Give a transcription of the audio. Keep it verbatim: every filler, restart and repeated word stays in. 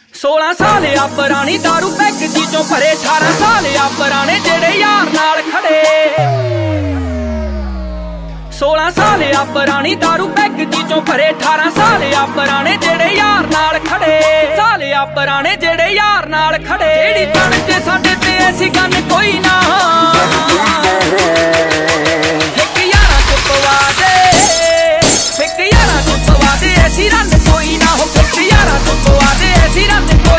सोलह साल आ पुरानी दारू पैग जी चों भरे, अठारह साल आ पुराने जेड़े यार नाल खड़े। सोलह साल आ पुरानी दारू पैग जी चों भरे, अठारह साल आ पुराने जेड़े यार नाल खड़े। साल आ पुराने जेड़े यार नाल खड़े। जेड़ी बन जे साडे ते ऐसी गल कोई ना, एक यारा चुप पवा दे, एक यारा चुप पवा दे, ऐसी रन कोई ना हो। एक यारा चुप पवा दे, ऐसी रन कोई